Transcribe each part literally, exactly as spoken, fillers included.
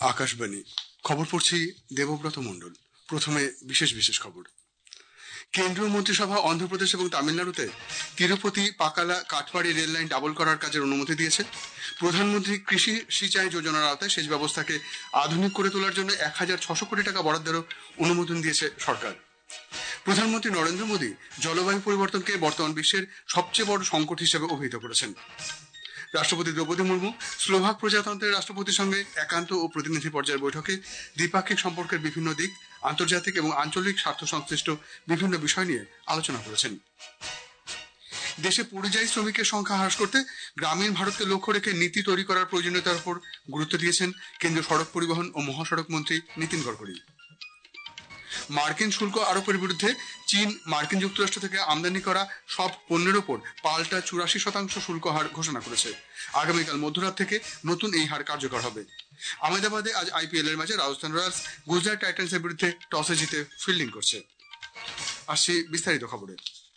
আকাশবাণী খবর পড়ছি দেবব্রত মণ্ডল। প্রথমে বিশেষ বিশেষ খবর। কেন্দ্রীয় মন্ত্রিসভা অন্ধ্রপ্রদেশ এবং তামিলনাড়ুতে Tirupati Pakala Katpadi rail line double করার কাজের অনুমতি দিয়েছে। প্রধানমন্ত্রী কৃষি সিঁচাই যোজনার আওতায় সেচ ব্যবস্থাকে আধুনিক করে তোলার জন্য এক হাজার ছশো কোটি টাকা বরাদ্দেরও অনুমোদন দিয়েছে সরকার। প্রধানমন্ত্রী নরেন্দ্র মোদী জলবায়ু পরিবর্তনকে বর্তমান বিশ্বের সবচেয়ে বড় সংকট হিসেবে অভিহিত করেছেন। রাষ্ট্রপতি দ্রৌপদী মুর্মু স্লোভাক প্রজাতন্ত্রের রাষ্ট্রপতির সঙ্গে একান্ত ও প্রতিনিধি পর্যায়ের বৈঠকে দ্বিপাক্ষিক সম্পর্কের বিভিন্ন দিক, আন্তর্জাতিক এবং আঞ্চলিক স্বার্থ সংশ্লিষ্ট বিভিন্ন বিষয় নিয়ে আলোচনা করেছেন। দেশে পরিযায়ী শ্রমিকের সংখ্যা হ্রাস করতে গ্রামীণ ভারতকে লক্ষ্য রেখে নীতি তৈরি করার প্রয়োজনীয়তার উপর গুরুত্ব দিয়েছেন কেন্দ্রীয় সড়ক পরিবহন ও মহাসড়ক মন্ত্রী নীতিন গডকরি। মার্কিন শুল্ক আরোপের বিরুদ্ধে চীন মার্কিন যুক্তরাষ্ট্র থেকে আমদানি করা সব পণ্যের ওপর পাল্টা চুরাশি শতাংশ শুল্ক হার ঘোষণা করেছে। আগামীকাল মধ্যরাত থেকে নতুন এই হার কার্যকর হবে। আহমেদাবাদে আজ আইপিএল এর ম্যাচে রাজস্থান রয়্যালস গুজরাট টাইটান্সের বিরুদ্ধে টসে জিতে ফিল্ডিং করছে। আসছি বিস্তারিত খবরে।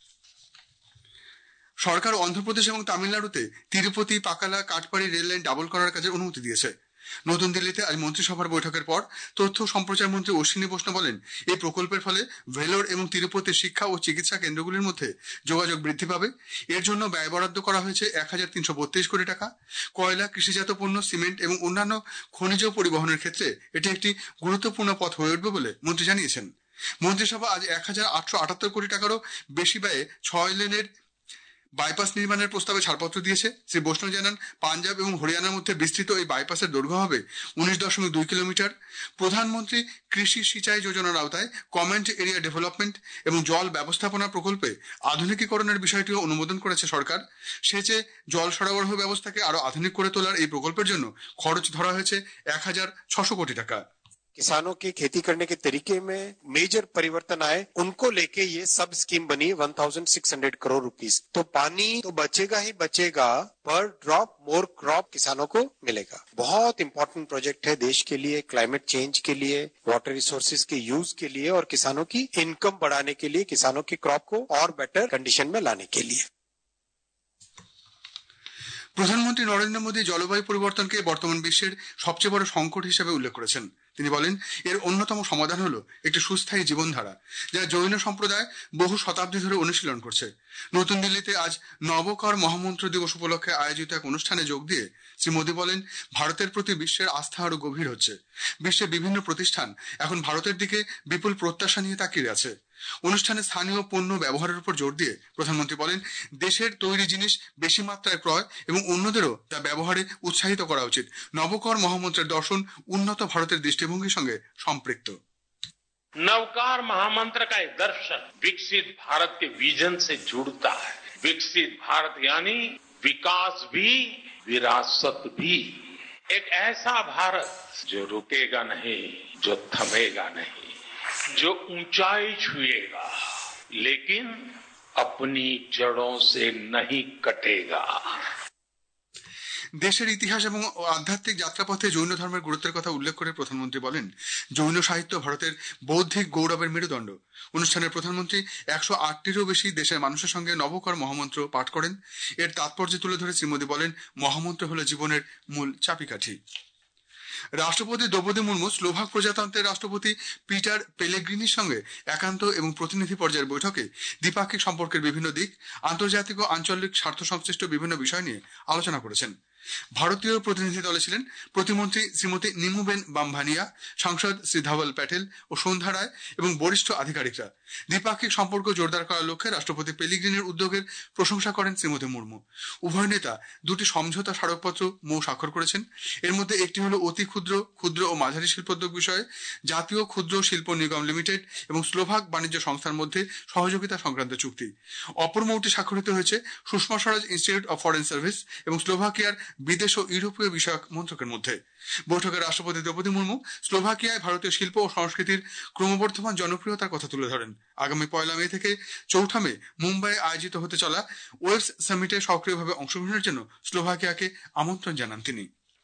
সরকার অন্ধ্রপ্রদেশ এবং তামিলনাড়ুতে Tirupati Pakala Katpadi rail line double করার কাজের অনুমতি দিয়েছে। নতুন দিল্লিতে আজ মন্ত্রিসভার বৈঠকের পর তথ্য সম্প্রচার মন্ত্রী অশ্বিনী বৈষ্ণব বলেন, এই প্রকল্পের ফলে ভেলোর এবং তিরুপতির শিক্ষা ও চিকিৎসা কেন্দ্রগুলির মধ্যে যোগাযোগ বৃদ্ধি পাবে। এর জন্য ব্যয় বরাদ্দ করা হয়েছে এক হাজার তিনশো বত্রিশ কোটি টাকা। কয়লা, কৃষিজাত পণ্য, সিমেন্ট এবং অন্যান্য খনিজ পরিবহনের ক্ষেত্রে এটি একটি গুরুত্বপূর্ণ পথ হয়ে উঠবে বলে মন্ত্রী জানিয়েছেন। মন্ত্রিসভা আজ এক হাজার আটশো আটাত্তর কোটি টাকারও বেশি ব্যয়ে ছয় লেনের বাইপাস নির্মাণের প্রস্তাবে ছাড়পত্র দিয়েছে। শ্রী বৈষ্ণব জানান, পাঞ্জাব এবং হরিয়ানার মধ্যে বিস্তৃত এই বাইপাসের দৈর্ঘ্য হবে উনিশ দশমিক দুই কিলোমিটার। প্রধানমন্ত্রী কৃষি সিঁচাই যোজনার আওতায় কমেন্ট এরিয়া ডেভেলপমেন্ট এবং জল ব্যবস্থাপনা প্রকল্পে আধুনিকীকরণের বিষয়টিও অনুমোদন করেছে সরকার। সেচে জল সরবরাহ ব্যবস্থাকে আরো আধুনিক করে তোলার এই প্রকল্পের জন্য খরচ ধরা হয়েছে এক হাজার ছশো কোটি টাকা। किसानों के खेती करने के तरीके में मेजर परिवर्तन आए, उनको लेके ये सब स्कीम बनी सोलह सौ करोड़ रुपीस। तो पानी तो बचेगा ही बचेगा, पर ड्रॉप मोर क्रॉप किसानों को मिलेगा। बहुत इंपॉर्टेंट प्रोजेक्ट है देश के लिए, क्लाइमेट चेंज के लिए, वाटर रिसोर्सेज के यूज के लिए और किसानों की इनकम बढ़ाने के लिए, किसानों की क्रॉप को और बेटर कंडीशन में लाने के लिए। প্রধানমন্ত্রী নরেন্দ্র মোদী জলবায়ু পরিবর্তনকে বর্তমান বিশ্বের সবচেয়ে বড় সংকট হিসেবে উল্লেখ করেছেন। তিনি বলেন, এর অন্যতম সমাধান হলো একটি সুস্থায়ী জীবনধারা, যা জৈন সম্প্রদায় বহু শতাব্দী ধরে অনুশীলন করছে। নতুন দিল্লিতে আজ নবকর মহামন্ত্র দিবস উপলক্ষে আয়োজিত এক অনুষ্ঠানে যোগ দিয়ে শ্রী মোদী বলেন, ভারতের প্রতি বিশ্বের আস্থা আরো গভীর হচ্ছে। বিশ্বের বিভিন্ন প্রতিষ্ঠান এখন ভারতের দিকে বিপুল প্রত্যাশা নিয়ে তাকিয়ে আছে। অনুষ্ঠানে স্থানীয় পণ্য ব্যবহারের উপর জোর দিয়ে প্রধানমন্ত্রী বলেন, দেশের তৈরি জিনিস বেশি মাত্রায় ক্রয় এবং অন্যদেরও তা ব্যবহারে উৎসাহিত করা উচিত। নবকর মহামন্ত্রের দর্শন উন্নত ভারতের দৃষ্টিভঙ্গির সঙ্গে সম্পৃক্ত। नवकार महामंत्र का एक दर्शन विकसित भारत के विजन से जुड़ता है। विकसित भारत यानी विकास भी, विरासत भी। एक ऐसा भारत जो रुकेगा नहीं, जो थमेगा नहीं, जो ऊंचाई छुएगा लेकिन अपनी जड़ों से नहीं कटेगा। দেশের ইতিহাস এবং আধ্যাত্মিক যাত্রাপথে জৈন ধর্মের গুরুত্বের কথা উল্লেখ করে প্রধানমন্ত্রী বলেন, জৈন সাহিত্য ভারতের বৌদ্ধিক গৌরবের মেরুদণ্ড। অনুষ্ঠানের প্রধানমন্ত্রী একশো আটটিরও বেশি দেশের মানুষের সঙ্গে নবকর মহামন্ত্র পাঠ করেন। এর তাৎপর্য তুলে ধরে শ্রী মোদী বলেন, মহামন্ত্র হলো জীবনের মূল চাবিকাঠি। রাষ্ট্রপতি দ্রৌপদী মুর্মু স্লোভাক প্রজাতন্ত্রের রাষ্ট্রপতি পিটার পেলেগ্রিনির সঙ্গে একান্ত এবং প্রতিনিধি পর্যায়ের বৈঠকে দ্বিপাক্ষিক সম্পর্কের বিভিন্ন দিক, আন্তর্জাতিক ও আঞ্চলিক স্বার্থ সংশ্লিষ্ট বিভিন্ন বিষয় নিয়ে আলোচনা করেছেন। ভারতীয় প্রতিনিধি দলে ছিলেন প্রতিমন্ত্রী শ্রীমতী নিমুবেন বামভানিয়া, সাংসদ শ্রী ধাওয়াল প্যাটেল ও সন্ধ্যা রায় এবং বরিষ্ঠ আধিকারিকরা। দ্বিপাক্ষিক সম্পর্ক জোরদার করার লক্ষ্যে রাষ্ট্রপতি পেলিগ্রিনির উদ্যোগের প্রশংসা করেন শ্রীমতী মুর্মু। উভয় নেতা দুটি সমঝোতা স্মারকপত্র মৌ স্বাক্ষর করেছেন। এর মধ্যে একটি হলো অতি ক্ষুদ্র ক্ষুদ্র ও মাঝারি শিল্পোদ্যোগ বিষয়ে জাতীয় ক্ষুদ্র শিল্প নিগম লিমিটেড এবং স্লোভাক বাণিজ্য সংস্থার মধ্যে সহযোগিতা সংক্রান্ত চুক্তি। অপর মৌটি স্বাক্ষরিত হয়েছে Sushma Swaraj institute of foreign service এবং স্লোভাকিয়ার বিদেশ ও ইউরোপীয় বিষয়ক মন্ত্রকের মধ্যে। বৈঠকে রাষ্ট্রপতি দ্রৌপদী মুর্মু স্লোভাকিয়ায় ভারতীয় শিল্প ও সংস্কৃতির ক্রমবর্ধমান জনপ্রিয়তার কথা তুলে ধরেন। আগামী পয়লা মে থেকে চৌঠা মে মুম্বাইয়ে আয়োজিত হতে চলা ওয়েবস সামিটে সক্রিয়ভাবে অংশগ্রহণের জন্য স্লোভাকিয়াকে আমন্ত্রণ জানান তিনি।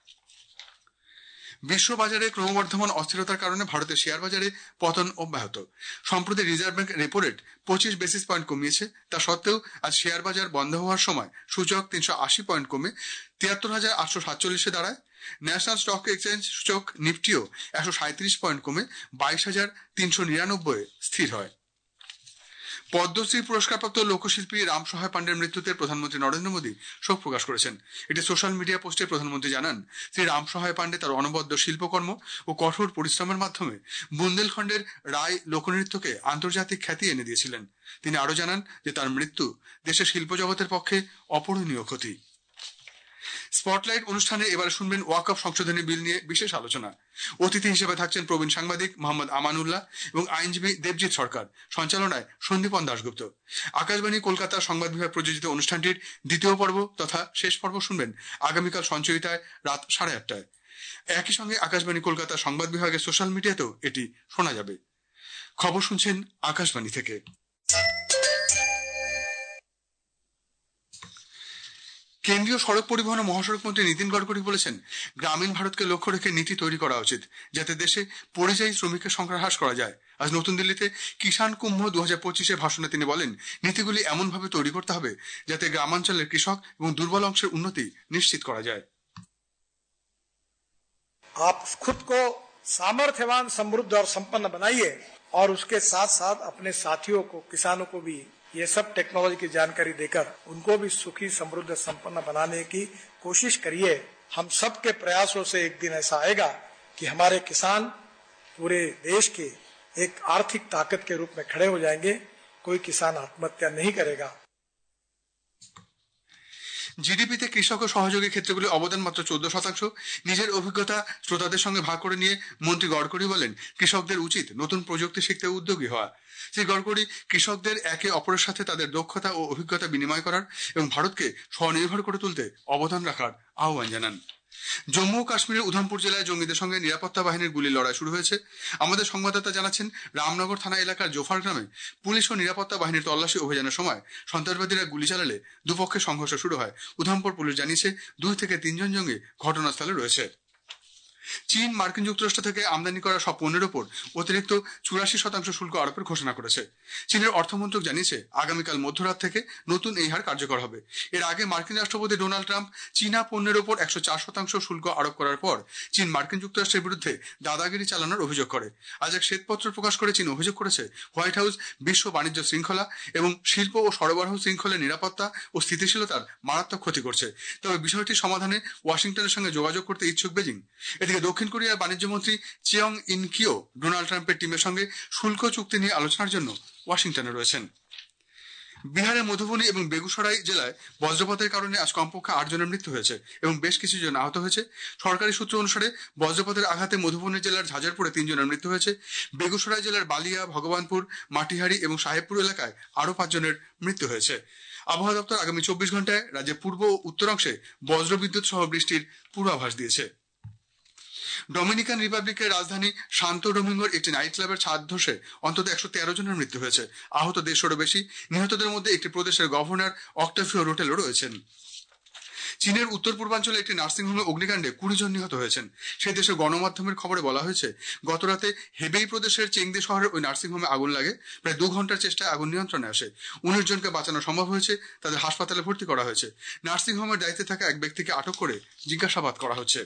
বিশ্ববাজারে ক্রমবর্ধমান অস্থিরতার কারণে ভারতের শেয়ার বাজারে পতন অব্যাহত। সম্প্রতি রিজার্ভ ব্যাংক রেপো রেট পঁচিশ বেসিস পয়েন্ট কমিয়েছে। তা সত্ত্বেও আজ শেয়ার বাজার বন্ধ হওয়ার সময় সূচক তিনশো আশি পয়েন্ট কমে তিয়াত্তর হাজার আটশো সাতচল্লিশে দাঁড়ায়। ন্যাশনাল স্টক এক্সচেঞ্জ সূচক নিফটিও একশো সাঁত্রিশ পয়েন্ট কমে বাইশ হাজার তিনশো নিরানব্বই স্থির হয়। পদ্মশ্রী পুরস্কারপ্রাপ্ত লোকশিল্পী রাম সহায় পান্ডের মৃত্যুতে প্রধানমন্ত্রী নরেন্দ্র মোদী শোক প্রকাশ করেছেন। একটি সোশ্যাল মিডিয়া পোস্টে প্রধানমন্ত্রী জানান, শ্রী রাম সহায় পান্ডে তার অনবদ্য শিল্পকর্ম ও কঠোর পরিশ্রমের মাধ্যমে বুন্দেলখণ্ডের রায় লোকনৃত্যকে আন্তর্জাতিক খ্যাতি এনে দিয়েছিলেন। তিনি আরো জানান যে তার মৃত্যু দেশের শিল্প জগতের পক্ষে অপূরণীয় ক্ষতি। স্পটলাইট অনুষ্ঠানে এবারে শুনবেন ওয়াকফ সংশোধনী বিল নিয়ে বিশেষ আলোচনা। অতিথি হিসেবে থাকছেন প্রবীণ সাংবাদিক মোহাম্মদ আমানুল্লাহ এবং আইনজীবী দেবজিৎ সরকার। সঞ্চালনায় সন্দীপন দাশগুপ্ত। আকাশবাণী কলকাতা সংবাদ বিভাগ প্রযোজিত অনুষ্ঠানটির দ্বিতীয় পর্ব তথা শেষ পর্ব শুনবেন আগামীকাল সঞ্চয়িতায় রাত সাড়ে আটটায়। একই সঙ্গে আকাশবাণী কলকাতা সংবাদ বিভাগের সোশ্যাল মিডিয়াতেও এটি শোনা যাবে। খবর শুনছেন আকাশবাণী থেকে। কেন্দ্রীয় সড়ক পরিবহন ও মহাসড়ক মন্ত্রী নীতিন গডকরি বলেছেন, গ্রামীণ ভারতকে লক্ষ্য রেখে নীতি তৈরি করা উচিত যাতে দেশে পরিযায়ী শ্রমিকের সংখ্যা হ্রাস করা যায়। আজ নতুন দিল্লিতে কিষাণ কুম্ভ দু হাজার পঁচিশে ভাষণে তিনি বলেন, নীতিগুলি এমনভাবে তৈরি করতে হবে যাতে গ্রামাঞ্চলের কৃষক এবং দুর্বল অংশের উন্নতি নিশ্চিত করা যায়। आप खुद को सामर्थ्यवान, समृद्ध और संपन्न बनाइए और उसके साथ साथ अपने साथियों को, किसानों को भी ये सब टेक्नोलॉजी की जानकारी देकर उनको भी सुखी, समृद्ध, संपन्न बनाने की कोशिश करिए। हम सब के प्रयासों से एक दिन ऐसा आएगा कि हमारे किसान पूरे देश के एक आर्थिक ताकत के रूप में खड़े हो जाएंगे। कोई किसान आत्महत्या नहीं करेगा। জিডিপিতে কৃষক ও সহযোগী ক্ষেত্রগুলি অবদান মাত্র চোদ্দ শতাংশ। নিজের অভিজ্ঞতা শ্রোতাদের সঙ্গে ভাগ করে নিয়ে মন্ত্রী গডকরি বলেন, কৃষকদের উচিত নতুন প্রযুক্তি শিখতে উদ্যোগী হওয়া। শ্রী গডকরি কৃষকদের একে অপরের সাথে তাদের দক্ষতা ও অভিজ্ঞতা বিনিময় করার এবং ভারতকে স্বনির্ভর করে তুলতে অবদান রাখার আহ্বান জানান। জম্মু ও কাশ্মীরের উধমপুর জেলায় জঙ্গিদের সঙ্গে নিরাপত্তা বাহিনীর গুলির লড়াই শুরু হয়েছে। আমাদের সংবাদদাতা জানাচ্ছেন, রামনগর থানা এলাকার জোফার গ্রামে পুলিশ ও নিরাপত্তা বাহিনীর তল্লাশি অভিযানের সময় সন্ত্রাসবাদীরা গুলি চালালে দুপক্ষের সংঘর্ষ শুরু হয়। উধমপুর পুলিশ জানিয়েছে, দুই থেকে তিনজন জঙ্গি ঘটনাস্থলে রয়েছে। চীন মার্কিন যুক্তরাষ্ট্র থেকে আমদানি করা সব পণ্যের ওপর অতিরিক্ত চুরাশি শতাংশ শুল্ক আরোপের ঘোষণা করেছে। চীনের অর্থমন্ত্রক জানিয়েছে, আগামীকাল মধ্যরাত থেকে নতুন এই হার কার্যকর হবে। এর আগে মার্কিন রাষ্ট্রপতি ডোনাল্ড ট্রাম্প চীনা পণ্যের ওপর একশো চার শতাংশ শুল্ক আরোপ করার পর চীন মার্কিন যুক্তরাষ্ট্রের বিরুদ্ধে দাদাগিরি চালানোর অভিযোগ করে। আজ এক শ্বেতপত্র প্রকাশ করে চীন অভিযোগ করেছে, হোয়াইট হাউস বিশ্ব বাণিজ্য শৃঙ্খলা এবং শিল্প ও সরবরাহ শৃঙ্খলের নিরাপত্তা ও স্থিতিশীলতার মারাত্মক ক্ষতি করছে। তবে বিষয়টি সমাধানে ওয়াশিংটনের সঙ্গে যোগাযোগ করতে ইচ্ছুক বেজিং। এদিকে দক্ষিণ কোরিয়ার বাণিজ্য মন্ত্রী চিয়ং ইন কিও ডোনাল্ড ট্রাম্পের টিমের সঙ্গে শুল্ক চুক্তি নিয়ে আলোচনার জন্য ওয়াশিংটনে রয়েছেন। বিহারের মধুবনী এবং বেগুসরাই জেলায় বজ্রপাতের কারণে আজ কমপক্ষে আট জনের মৃত্যু হয়েছে এবং বেশ কিছু জন আহত হয়েছে। সরকারি সূত্র অনুসারে বজ্রপাতের আঘাতে মধুবনী জেলার ঝাজারপুরে তিনজনের মৃত্যু হয়েছে। বেগুসরাই জেলার বালিয়া, ভগবানপুর, মাটিহারি এবং সাহেবপুর এলাকায় আরো পাঁচজনের মৃত্যু হয়েছে। আবহাওয়া দপ্তর আগামী চব্বিশ ঘন্টায় রাজ্যের পূর্ব ও উত্তরাংশে বজ্রবিদ্যুৎ সহ বৃষ্টির পূর্বাভাস দিয়েছে। ডোমিনিকান রিপাবলিকের রাজধানী সান্তো ডোমিঙ্গোর একটি নাইট ক্লাবের ছাদ ধসে অন্তত একশো তেরো জনের মৃত্যু হয়েছে। আহত দেড়শোরও বেশি। নিহতদের মধ্যে একটি প্রদেশের গভর্নর অক্টাভিও রোটেলও রয়েছেন। চীনের উত্তর পূর্বাঞ্চলে একটি নার্সিংহোমে অগ্নিকাণ্ডে কুড়ি জন নিহত হয়েছেন। সেই দেশের গণমাধ্যমের খবরে বলা হয়েছে, গতরাতে হেবেই প্রদেশের চেংদে শহরের ওই নার্সিংহোমে আগুন লাগে। প্রায় দু ঘন্টার চেষ্টায় আগুন নিয়ন্ত্রণে আসে। উনিশ জনকে বাঁচানো সম্ভব হয়েছে। তাদের হাসপাতালে ভর্তি করা হয়েছে। নার্সিংহোমের দায়িত্বে থাকা এক ব্যক্তিকে আটক করে জিজ্ঞাসাবাদ করা হচ্ছে।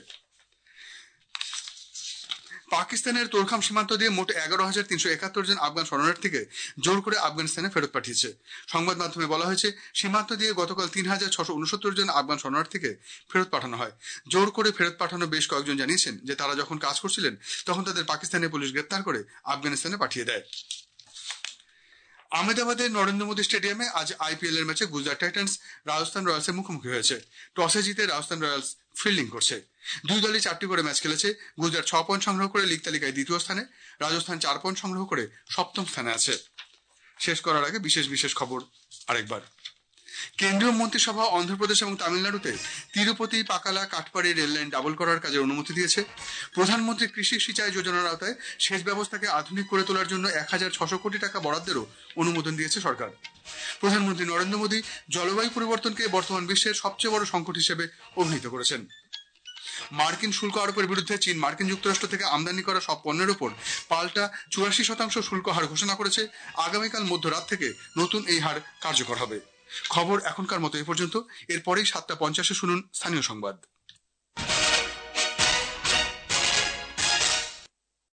পাকিস্তানের তোরখাম সীমান্ত দিয়ে মোট এগারো হাজার তিনশো একাত্তর জন আফগান শরণার্থীকে জোর করে আফগানিস্তানে ফেরত পাঠিয়েছে। সংবাদ মাধ্যমে বলা হয়েছে, সীমান্ত দিয়ে গতকাল তিন হাজার ছশো উনসত্তর জন আফগান শরণার্থীকে ফেরত পাঠানো হয়। জোর করে ফেরত পাঠানো বেশ কয়েকজন জানিয়েছেন যে তারা যখন কাজ করছিলেন তখন তাদের পাকিস্তানের পুলিশ গ্রেপ্তার করে আফগানিস্তানে পাঠিয়ে দেয়। আহমেদাবাদের নরেন্দ্র মোদী স্টেডিয়ামে আজ আইপিএল এর ম্যাচে গুজরাট টাইটান্স রাজস্থান রয়্যালসের মুখোমুখি হয়েছে। টসে জিতে রাজস্থান রয়্যালস ফিল্ডিং করছে। দুই দলই চারটি করে ম্যাচ খেলেছে। গুজরাট ছ পয়েন্ট সংগ্রহ করে লিগ তালিকায় দ্বিতীয় স্থানে, রাজস্থান চার পয়েন্ট সংগ্রহ করে সপ্তম স্থানে আছে। শেষ করার আগে বিশেষ বিশেষ খবর আরেকবার। কেন্দ্রীয় মন্ত্রিসভা অন্ধ্রপ্রদেশ এবং তামিলনাড়ুতে Tirupati Pakala Katpadi rail line double করার কাজের অনুমতি দিয়েছে। প্রধানমন্ত্রী কৃষি সিঁচাই যোজনার আওতায় সেচ ব্যবস্থাকে আধুনিক করে তোলার জন্য এক হাজার ছশো কোটি টাকা বরাদ্দেরও অনুমোদন দিয়েছে সরকার। প্রধানমন্ত্রী নরেন্দ্র মোদী জলবায়ু পরিবর্তনকে বর্তমান বিশ্বের সবচেয়ে বড় সংকট হিসেবে অভিহিত করেছেন। মার্কিন শুল্ক আরোপের বিরুদ্ধে চীন মার্কিন যুক্তরাষ্ট্র থেকে আমদানি করা সব পণ্যের ওপর পাল্টা চুরাশি শতাংশ শুল্ক হার ঘোষণা করেছে। আগামীকাল মধ্যরাত থেকে নতুন এই হার কার্যকর হবে। খবর এখনকার মতো এ পর্যন্ত। এরপরেই সাতটা পঞ্চাশে শুনুন স্থানীয় সংবাদ।